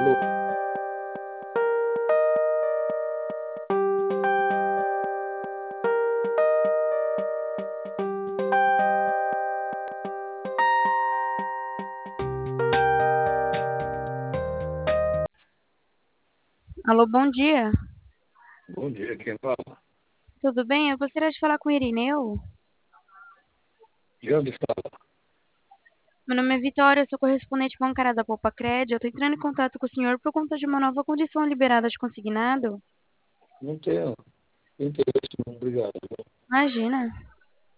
Alô, bom dia. Bom dia, quem fala? Tudo bem? Eu gostaria de falar com o Irineu. De onde fala? Meu nome é Vitória, eu sou correspondente bancária da Poupa Cred. Eu estou entrando em contato com o senhor por conta de uma nova condição liberada de consignado. Não tenho interesse, não, obrigado. Imagina.